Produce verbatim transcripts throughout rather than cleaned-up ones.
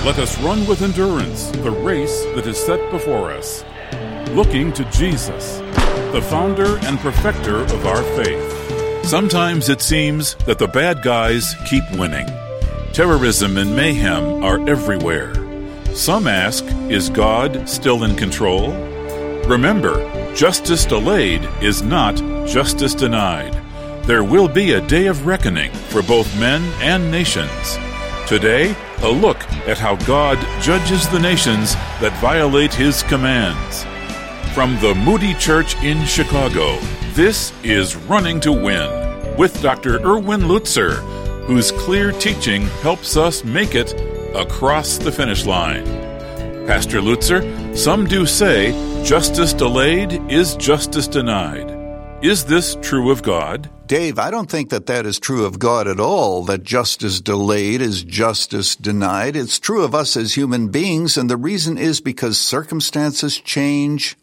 Let us run with endurance the race that is set before us, looking to Jesus, the founder and perfecter of our faith. Sometimes it seems that the bad guys keep winning. Terrorism and mayhem are everywhere. Some ask, is God still in control? Remember, justice delayed is not justice denied. There will be a day of reckoning for both men and nations. Today, a look at how God judges the nations that violate His commands. From the Moody Church in Chicago, this is Running to Win with Doctor Erwin Lutzer, whose clear teaching helps us make it across the finish line. Pastor Lutzer, some do say justice delayed is justice denied. Is this true of God? Dave, I don't think that that is true of God at all, that justice delayed is justice denied. It's true of us as human beings, and the reason is because circumstances change.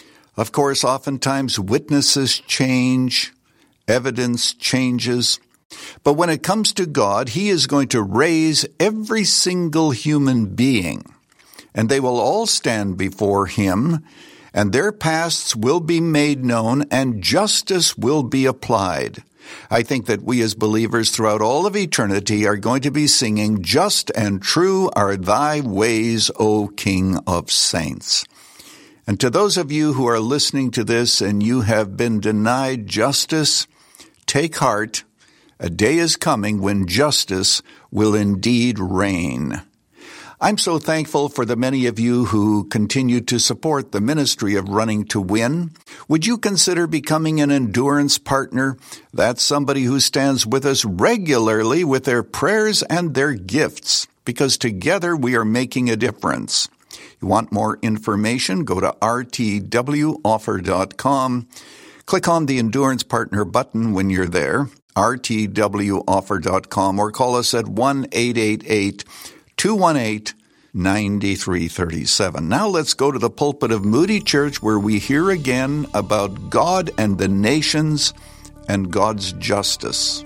Of course, oftentimes witnesses change, evidence changes. But when it comes to God, He is going to raise every single human being, and they will all stand before Him, and their pasts will be made known, and justice will be applied. I think that we as believers throughout all of eternity are going to be singing, "Just and true are thy ways, O King of saints." And to those of you who are listening to this and you have been denied justice, take heart. A day is coming when justice will indeed reign. I'm so thankful for the many of you who continue to support the ministry of Running to Win. Would you consider becoming an endurance partner? That's somebody who stands with us regularly with their prayers and their gifts, because together we are making a difference. You want more information? Go to r t w offer dot com. Click on the Endurance Partner button when you're there, r t w offer dot com, or call us at one eight eight eight, two one eight, nine three three seven. Now let's go to the pulpit of Moody Church, where we hear again about God and the nations and God's justice.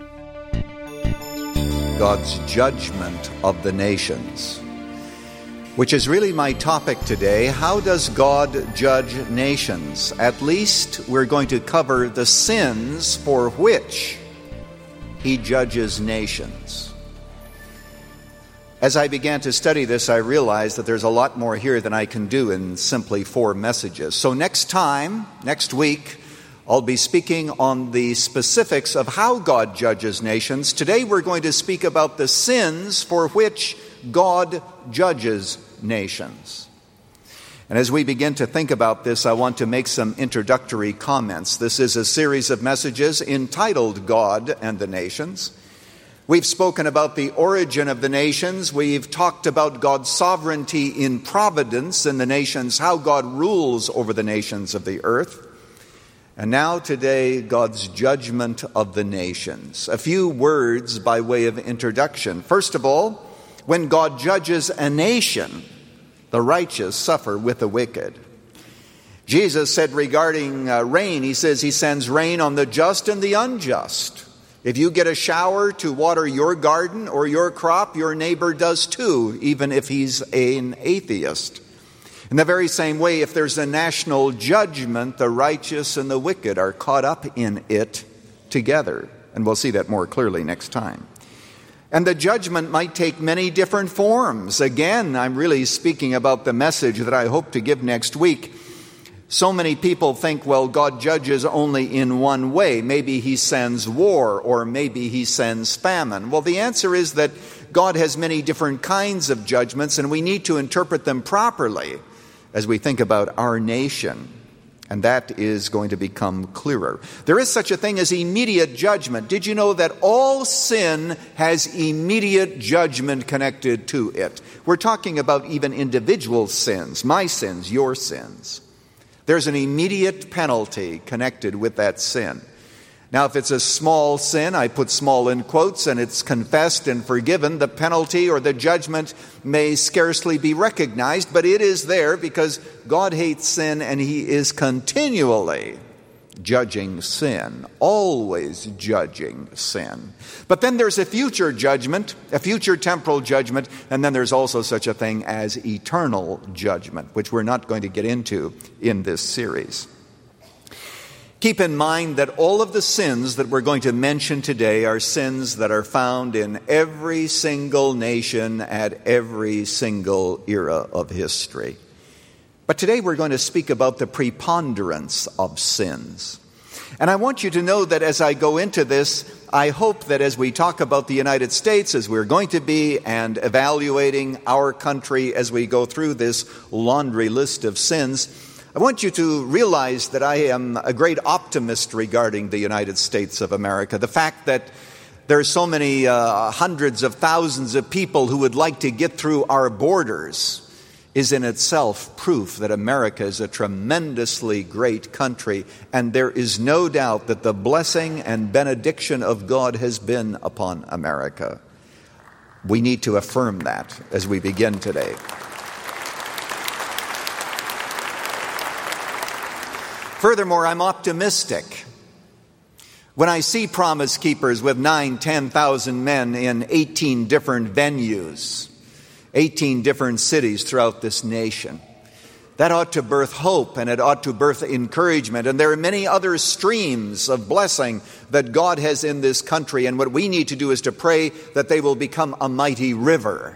God's judgment of the nations, which is really my topic today. How does God judge nations? At least we're going to cover the sins for which He judges nations. As I began to study this, I realized that there's a lot more here than I can do in simply four messages. So next time, next week, I'll be speaking on the specifics of how God judges nations. Today we're going to speak about the sins for which God judges nations. And as we begin to think about this, I want to make some introductory comments. This is a series of messages entitled God and the Nations. We've spoken about the origin of the nations. We've talked about God's sovereignty in providence in the nations, how God rules over the nations of the earth. And now today, God's judgment of the nations. A few words by way of introduction. First of all, when God judges a nation, the righteous suffer with the wicked. Jesus said regarding uh, rain, He says He sends rain on the just and the unjust. If you get a shower to water your garden or your crop, your neighbor does too, even if he's an atheist. In the very same way, if there's a national judgment, the righteous and the wicked are caught up in it together. And we'll see that more clearly next time. And the judgment might take many different forms. Again, I'm really speaking about the message that I hope to give next week. So many people think, well, God judges only in one way. Maybe He sends war, or maybe He sends famine. Well, the answer is that God has many different kinds of judgments, and we need to interpret them properly as we think about our nation. And that is going to become clearer. There is such a thing as immediate judgment. Did you know that all sin has immediate judgment connected to it? We're talking about even individual sins, my sins, your sins. There's an immediate penalty connected with that sin. Now, if it's a small sin, I put small in quotes, and it's confessed and forgiven, the penalty or the judgment may scarcely be recognized, but it is there because God hates sin and He is continually judging sin, always judging sin. But then there's a future judgment, a future temporal judgment, and then there's also such a thing as eternal judgment, which we're not going to get into in this series. Keep in mind that all of the sins that we're going to mention today are sins that are found in every single nation at every single era of history. But today we're going to speak about the preponderance of sins. And I want you to know that as I go into this, I hope that as we talk about the United States, as we're going to be, and evaluating our country as we go through this laundry list of sins, I want you to realize that I am a great optimist regarding the United States of America. The fact that there are so many uh, hundreds of thousands of people who would like to get through our borders is in itself proof that America is a tremendously great country, and there is no doubt that the blessing and benediction of God has been upon America. We need to affirm that as we begin today. Furthermore, I'm optimistic. When I see Promise Keepers with nine, ten thousand men in eighteen different venues, eighteen different cities throughout this nation, that ought to birth hope, and it ought to birth encouragement. And there are many other streams of blessing that God has in this country, and what we need to do is to pray that they will become a mighty river.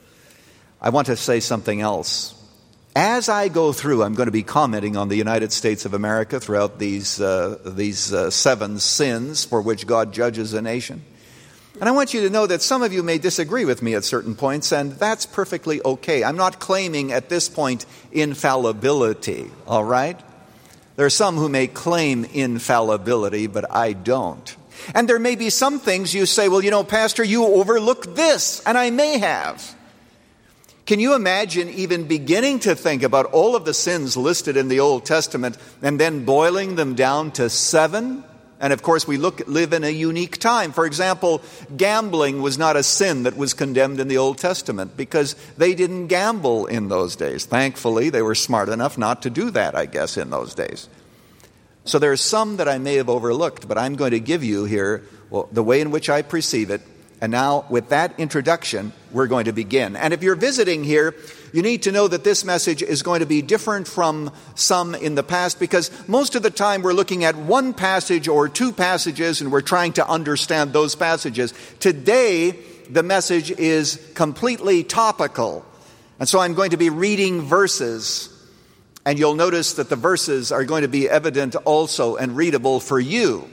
I want to say something else. As I go through, I'm going to be commenting on the United States of America throughout these uh, these uh, seven sins for which God judges a nation. And I want you to know that some of you may disagree with me at certain points, and that's perfectly okay. I'm not claiming at this point infallibility, all right? There are some who may claim infallibility, but I don't. And there may be some things you say, well, you know, Pastor, you overlooked this, and I may have. Can you imagine even beginning to think about all of the sins listed in the Old Testament and then boiling them down to seven? And of course, we look live in a unique time. For example, gambling was not a sin that was condemned in the Old Testament because they didn't gamble in those days. Thankfully, they were smart enough not to do that, I guess, in those days. So there are some that I may have overlooked, but I'm going to give you here well, the way in which I perceive it. And now, with that introduction, we're going to begin. And if you're visiting here, you need to know that this message is going to be different from some in the past, because most of the time we're looking at one passage or two passages and we're trying to understand those passages. Today, the message is completely topical. And so I'm going to be reading verses, and you'll notice that the verses are going to be evident also and readable for you.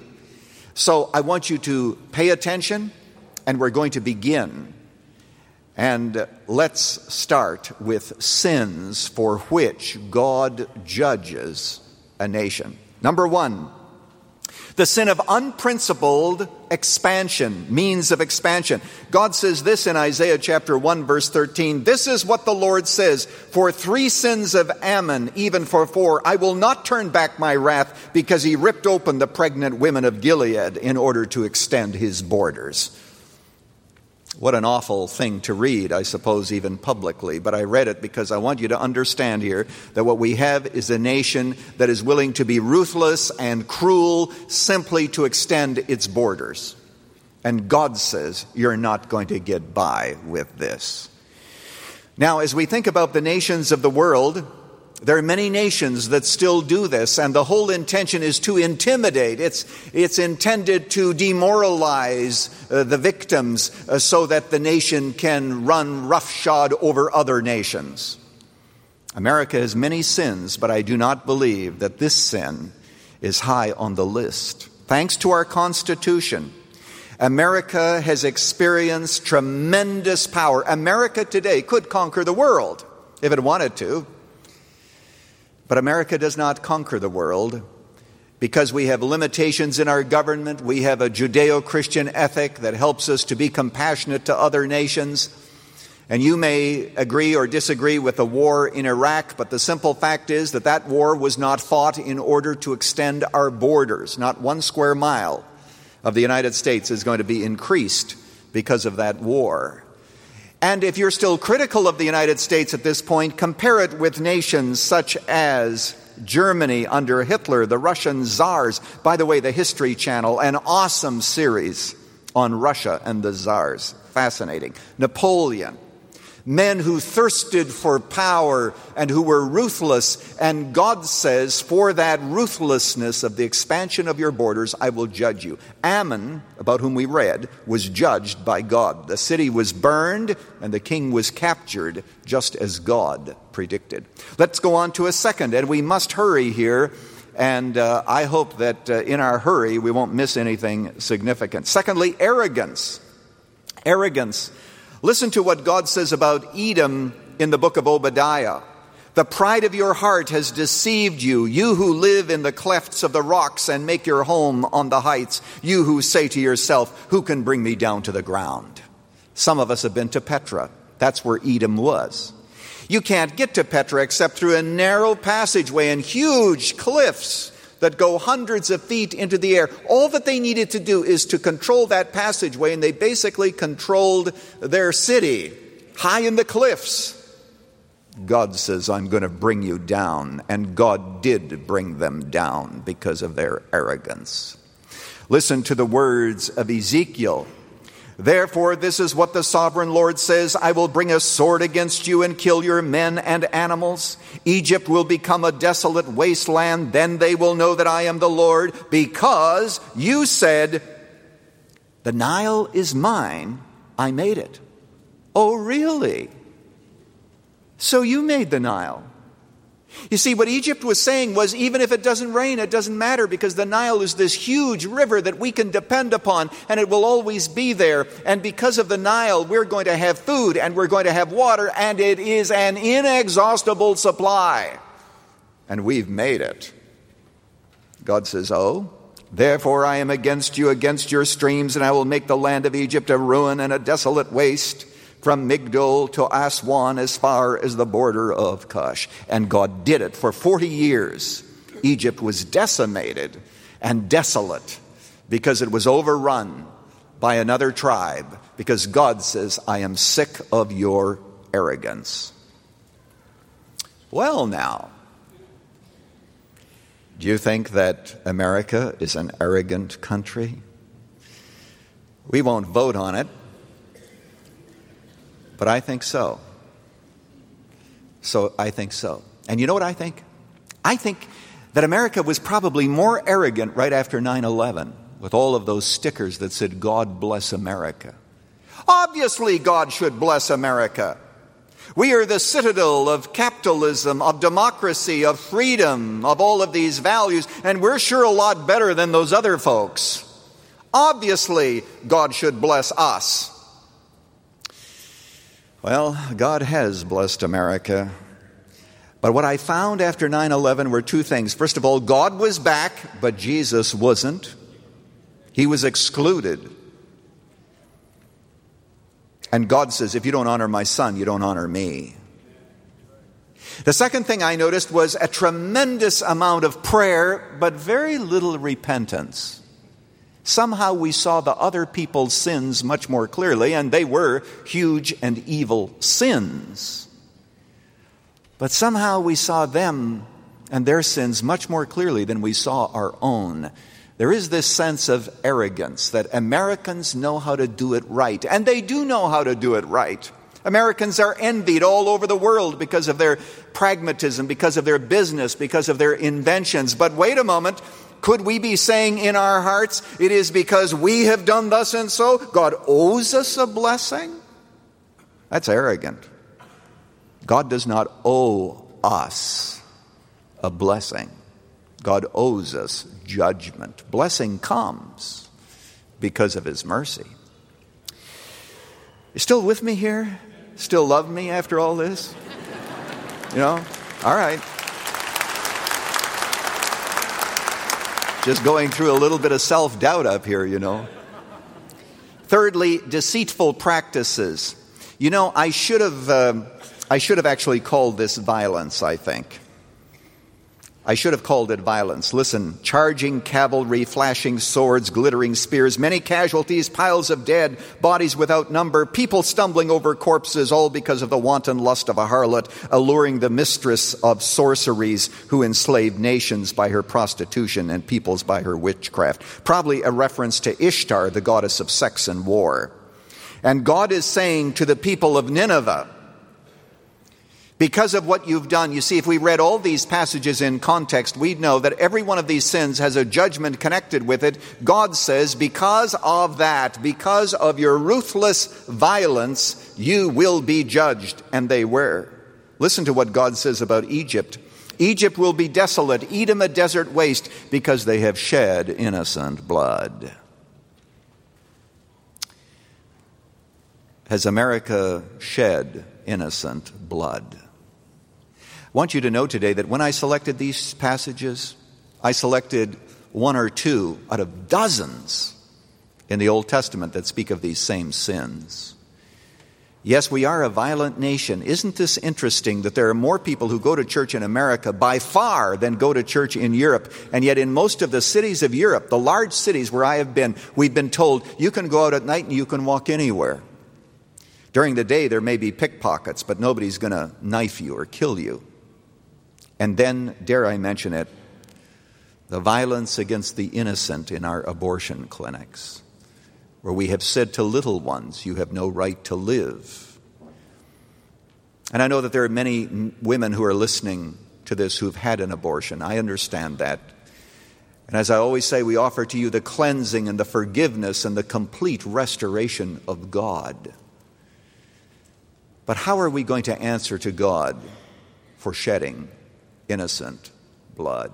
So I want you to pay attention. And we're going to begin. And let's start with sins for which God judges a nation. Number one, the sin of unprincipled expansion, means of expansion. God says this in Isaiah chapter one, verse thirteen. This is what the Lord says, for three sins of Ammon, even for four, I will not turn back my wrath, because he ripped open the pregnant women of Gilead in order to extend his borders. What an awful thing to read, I suppose, even publicly. But I read it because I want you to understand here that what we have is a nation that is willing to be ruthless and cruel simply to extend its borders. And God says, you're not going to get by with this. Now, as we think about the nations of the world, there are many nations that still do this, and the whole intention is to intimidate. It's, it's intended to demoralize uh, the victims uh, so that the nation can run roughshod over other nations. America has many sins, but I do not believe that this sin is high on the list. Thanks to our Constitution, America has experienced tremendous power. America today could conquer the world if it wanted to. But America does not conquer the world because we have limitations in our government. We have a Judeo-Christian ethic that helps us to be compassionate to other nations. And you may agree or disagree with the war in Iraq, but the simple fact is that that war was not fought in order to extend our borders. Not one square mile of the United States is going to be increased because of that war. And if you're still critical of the United States at this point, compare it with nations such as Germany under Hitler, the Russian czars. By the way, the History Channel, an awesome series on Russia and the czars. Fascinating. Napoleon. Men who thirsted for power and who were ruthless. And God says, for that ruthlessness of the expansion of your borders, I will judge you. Ammon, about whom we read, was judged by God. The city was burned and the king was captured, just as God predicted. Let's go on to a second, and we must hurry here. And uh, I hope that uh, in our hurry we won't miss anything significant. Secondly, arrogance. Arrogance. Listen to what God says about Edom in the book of Obadiah. The pride of your heart has deceived you, you who live in the clefts of the rocks and make your home on the heights, you who say to yourself, who can bring me down to the ground? Some of us have been to Petra. That's where Edom was. You can't get to Petra except through a narrow passageway and huge cliffs that go hundreds of feet into the air. All that they needed to do is to control that passageway, and they basically controlled their city, high in the cliffs. God says, I'm going to bring you down, and God did bring them down because of their arrogance. Listen to the words of Ezekiel. Therefore, this is what the sovereign Lord says, I will bring a sword against you and kill your men and animals. Egypt will become a desolate wasteland. Then they will know that I am the Lord, because you said, the Nile is mine, I made it. Oh, really? So you made the Nile. You see, what Egypt was saying was, even if it doesn't rain, it doesn't matter, because the Nile is this huge river that we can depend upon, and it will always be there. And because of the Nile, we're going to have food, and we're going to have water, and it is an inexhaustible supply. And we've made it. God says, oh, therefore I am against you, against your streams, and I will make the land of Egypt a ruin and a desolate waste, from Migdol to Aswan, as far as the border of Cush. And God did it. For forty years, Egypt was decimated and desolate because it was overrun by another tribe, because God says, I am sick of your arrogance. Well, now, do you think that America is an arrogant country? We won't vote on it, but I think so. So I think so. And you know what I think? I think that America was probably more arrogant right after nine eleven, with all of those stickers that said, God bless America. Obviously, God should bless America. We are the citadel of capitalism, of democracy, of freedom, of all of these values, and we're sure a lot better than those other folks. Obviously, God should bless us. Well, God has blessed America. But what I found after nine eleven were two things. First of all, God was back, but Jesus wasn't. He was excluded. And God says, if you don't honor my son, you don't honor me. The second thing I noticed was a tremendous amount of prayer, but very little repentance. Somehow we saw the other people's sins much more clearly, and they were huge and evil sins. But somehow we saw them and their sins much more clearly than we saw our own. There is this sense of arrogance that Americans know how to do it right, and they do know how to do it right. Americans are envied all over the world because of their pragmatism, because of their business, because of their inventions. But wait a moment. Could we be saying in our hearts, it is because we have done thus and so, God owes us a blessing? That's arrogant. God does not owe us a blessing. God owes us judgment. Blessing comes because of his mercy. You still with me here? Still love me after all this? You know? All right. Just going through a little bit of self-doubt up here, you know. Thirdly, deceitful practices. You know, I should have, uh, I should have actually called this violence, I think. I should have called it violence. Listen, charging cavalry, flashing swords, glittering spears, many casualties, piles of dead, bodies without number, people stumbling over corpses, all because of the wanton lust of a harlot, alluring the mistress of sorceries who enslaved nations by her prostitution and peoples by her witchcraft. Probably a reference to Ishtar, the goddess of sex and war. And God is saying to the people of Nineveh, because of what you've done, you see, if we read all these passages in context, we'd know that every one of these sins has a judgment connected with it. God says, because of that, because of your ruthless violence, you will be judged. And they were. Listen to what God says about Egypt. Egypt will be desolate, Edom a desert waste, because they have shed innocent blood. Has America shed innocent blood? I want you to know today that when I selected these passages, I selected one or two out of dozens in the Old Testament that speak of these same sins. Yes, we are a violent nation. Isn't this interesting that there are more people who go to church in America by far than go to church in Europe? And yet in most of the cities of Europe, the large cities where I have been, we've been told you can go out at night and you can walk anywhere. During the day there may be pickpockets, but nobody's going to knife you or kill you. And then, dare I mention it, the violence against the innocent in our abortion clinics, where we have said to little ones, you have no right to live. And I know that there are many women who are listening to this who've had an abortion. I understand that. And as I always say, we offer to you the cleansing and the forgiveness and the complete restoration of God. But how are we going to answer to God for shedding innocent blood?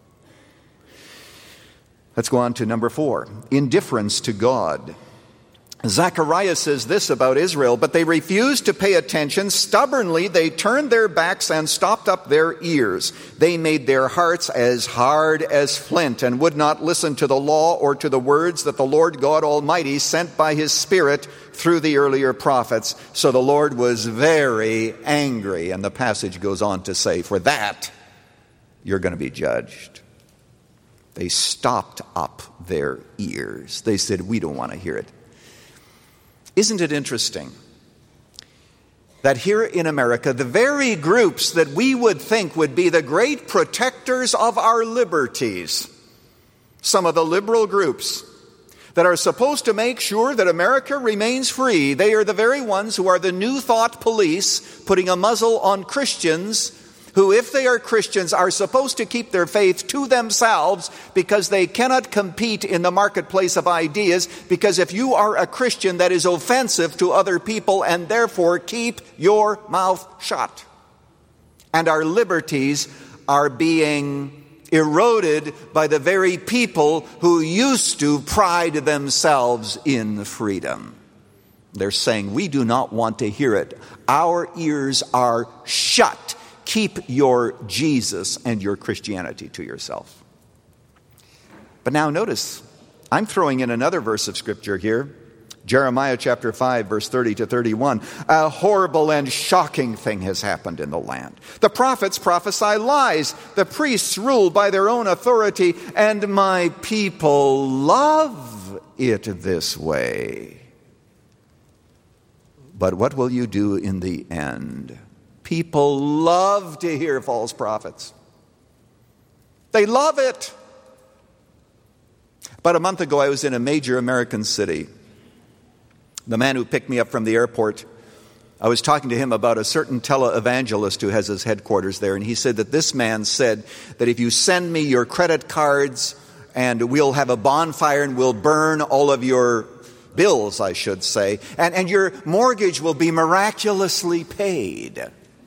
Let's go on to number four, indifference to God. Zechariah says this about Israel, but they refused to pay attention. Stubbornly, they turned their backs and stopped up their ears. They made their hearts as hard as flint and would not listen to the law or to the words that the Lord God Almighty sent by his Spirit through the earlier prophets. So the Lord was very angry. And the passage goes on to say, for that, you're going to be judged. They stopped up their ears. They said, we don't want to hear it. Isn't it interesting that here in America, the very groups that we would think would be the great protectors of our liberties, some of the liberal groups that are supposed to make sure that America remains free, they are the very ones who are the New Thought police putting a muzzle on Christians who, if they are Christians, are supposed to keep their faith to themselves because they cannot compete in the marketplace of ideas, because if you are a Christian, that is offensive to other people, and therefore keep your mouth shut. And our liberties are being eroded by the very people who used to pride themselves in freedom. They're saying, we do not want to hear it. Our ears are shut. Keep your Jesus and your Christianity to yourself. But now notice, I'm throwing in another verse of Scripture here. Jeremiah chapter five, verse thirty to thirty-one. A horrible and shocking thing has happened in the land. The prophets prophesy lies. The priests rule by their own authority. And my people love it this way. But what will you do in the end? People love to hear false prophets. They love it. About a month ago, I was in a major American city. The man who picked me up from the airport, I was talking to him about a certain televangelist who has his headquarters there, and he said that this man said that if you send me your credit cards and we'll have a bonfire and we'll burn all of your bills, I should say, and, and your mortgage will be miraculously paid.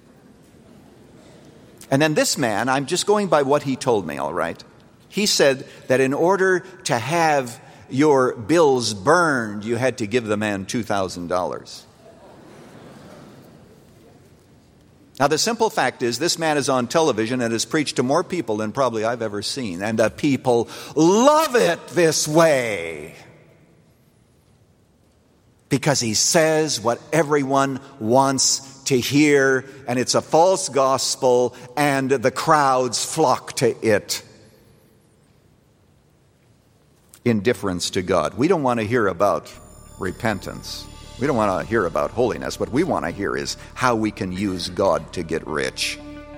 And then this man, I'm just going by what he told me, all right? He said that in order to have your bills burned, you had to give the man two thousand dollars. Now, the simple fact is this man is on television and has preached to more people than probably I've ever seen. And the people love it this way. Because he says what everyone wants to to hear, and it's a false gospel, and the crowds flock to it. Indifference to God. We don't want to hear about repentance. We don't want to hear about holiness. What we want to hear is how we can use God to get rich.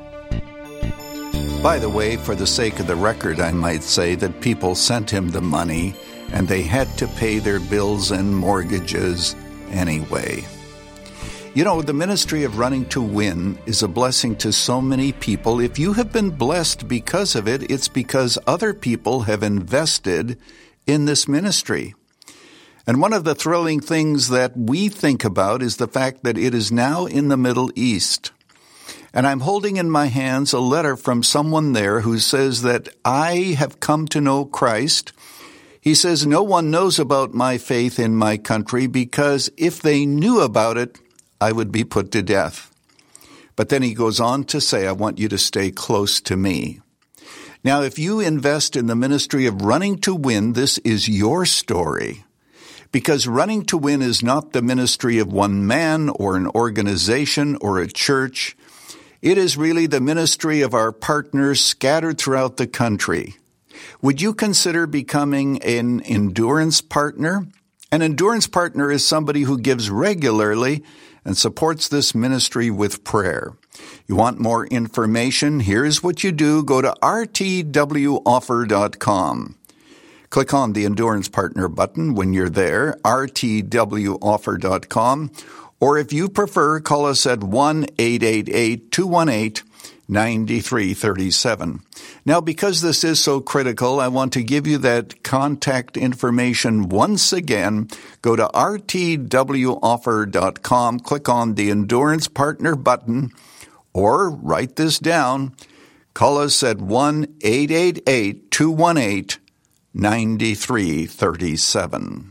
By the way, for the sake of the record, I might say that people sent him the money and they had to pay their bills and mortgages anyway. You know, the ministry of Running to Win is a blessing to so many people. If you have been blessed because of it, it's because other people have invested in this ministry. And one of the thrilling things that we think about is the fact that it is now in the Middle East. And I'm holding in my hands a letter from someone there who says that I have come to know Christ. He says, no one knows about my faith in my country because if they knew about it, I would be put to death. But then he goes on to say, I want you to stay close to me. Now, if you invest in the ministry of Running to Win, this is your story. Because Running to Win is not the ministry of one man or an organization or a church. It is really the ministry of our partners scattered throughout the country. Would you consider becoming an endurance partner? An endurance partner is somebody who gives regularly and supports this ministry with prayer. You want more information? Here's what you do. Go to r t w offer dot com. Click on the Endurance Partner button when you're there, r t w offer dot com. Or if you prefer, call us at one eight eight eight, two one eight, nine three three seven. Now, because this is so critical, I want to give you that contact information once again. Go to r t w offer dot com, click on the Endurance Partner button, or write this down. Call us at one eight eight eight, two one eight, nine three three seven.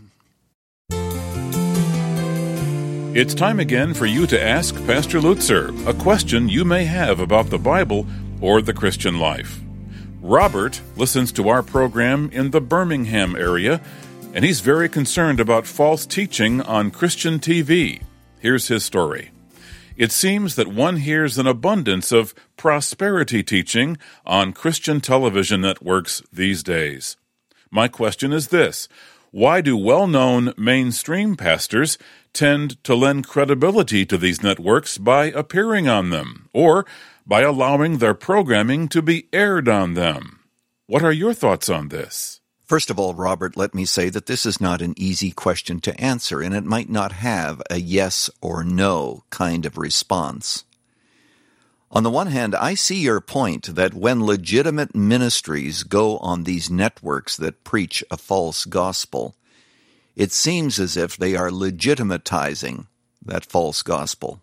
It's time again for you to ask Pastor Lutzer a question you may have about the Bible or the Christian life. Robert listens to our program in the Birmingham area, and he's very concerned about false teaching on Christian T V. Here's his story. It seems that one hears an abundance of prosperity teaching on Christian television networks these days. My question is this: why do well-known mainstream pastors tend to lend credibility to these networks by appearing on them, or by allowing their programming to be aired on them? What are your thoughts on this? First of all, Robert, let me say that this is not an easy question to answer, and it might not have a yes or no kind of response. On the one hand, I see your point that when legitimate ministries go on these networks that preach a false gospel, it seems as if they are legitimatizing that false gospel.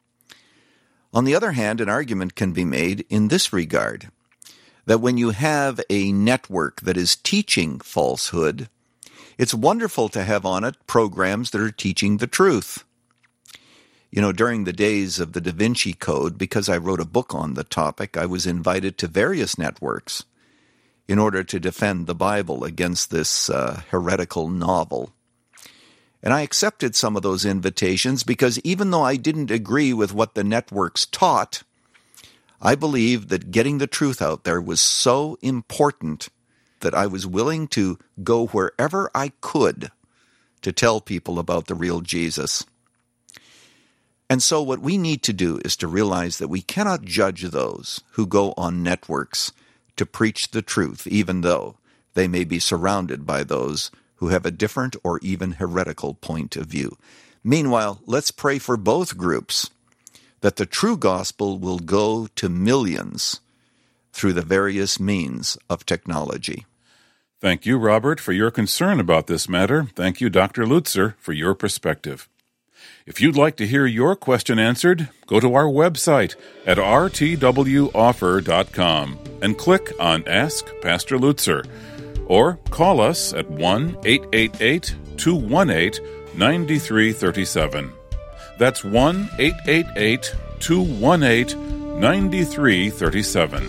On the other hand, an argument can be made in this regard, that when you have a network that is teaching falsehood, it's wonderful to have on it programs that are teaching the truth. You know, during the days of the Da Vinci Code, because I wrote a book on the topic, I was invited to various networks in order to defend the Bible against this uh, heretical novel. And I accepted some of those invitations because even though I didn't agree with what the networks taught, I believed that getting the truth out there was so important that I was willing to go wherever I could to tell people about the real Jesus. And so what we need to do is to realize that we cannot judge those who go on networks to preach the truth, even though they may be surrounded by those who have a different or even heretical point of view. Meanwhile, let's pray for both groups, that the true gospel will go to millions through the various means of technology. Thank you, Robert, for your concern about this matter. Thank you, Doctor Lutzer, for your perspective. If you'd like to hear your question answered, go to our website at r t w offer dot com and click on Ask Pastor Lutzer, or call us at one eight eight eight, two one eight, nine three three seven. That's one eight eight eight, two one eight, nine three three seven.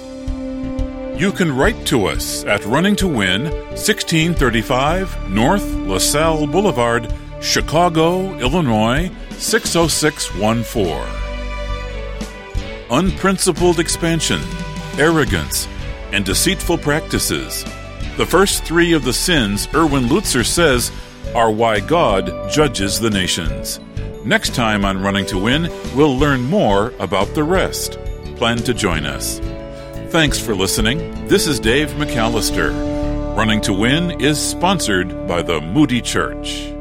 You can write to us at Running to Win, sixteen thirty-five North LaSalle Boulevard, Chicago, Illinois, six oh six one four. unprincipled expansion, arrogance, and deceitful practices. The first three of the sins Erwin Lutzer says are why God judges the nations. Next time on Running to Win, we'll learn more about the rest. Plan to join us. Thanks for listening. This is Dave McAllister. Running to Win is sponsored by the Moody Church.